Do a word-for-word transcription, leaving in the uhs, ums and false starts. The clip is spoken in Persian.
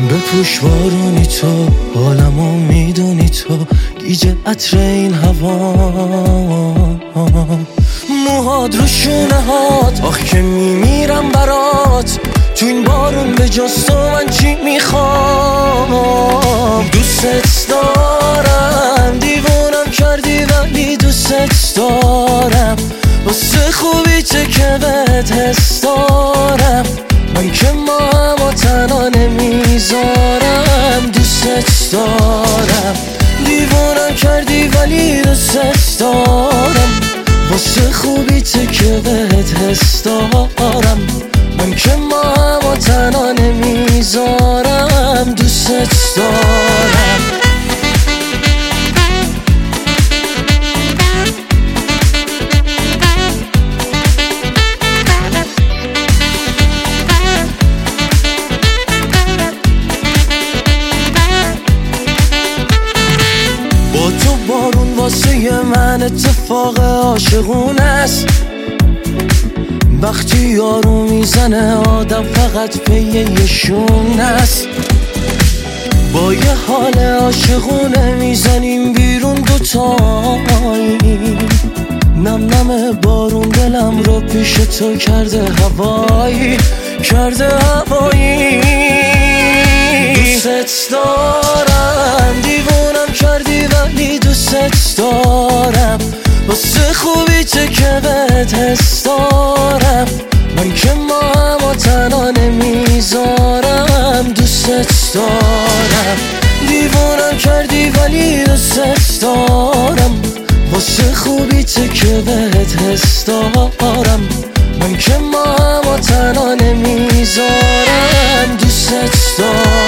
بپوش بارونی تو، حالمو میدونی تو، گیج عطر این هوا، موهات رو شونه هات، آخ که میمیرم برات، تو این بارون به جز تو من چی میخوام. دوست دارم، دیوونم کردی ولی دوست دارم، واسه خوبی چه که بهت حس دارم، من که ما همو تنها نمیذارم. دوست دارم، دیوونم کردی ولی دوست دارم، واسه خوبی چه که بهت حس دارم، من که ما همو تنها نمیذارم. دوست دارم. با تو بارون واسه من اتفاق عاشقونه است، وقتی یارو میزنه آدم فقط پی یه شونه است. با یه حال عاشقونه میزنیم بیرون دوتایی، نم نم بارون دلم رو پیش تو کرده هوایی، کرده هوایی. دوست دارم، دیوونم کردی ولی دوست دارم، واسه خوبی چه که بهت حس دارم، من که ما همو تنها نمیذارم. دوست دارم، دیوونم کردی ولی دوست دارم، واسه خوبی چه که بهت حس دارم، من که ما همو تنها نمیذارم. دوست دارم.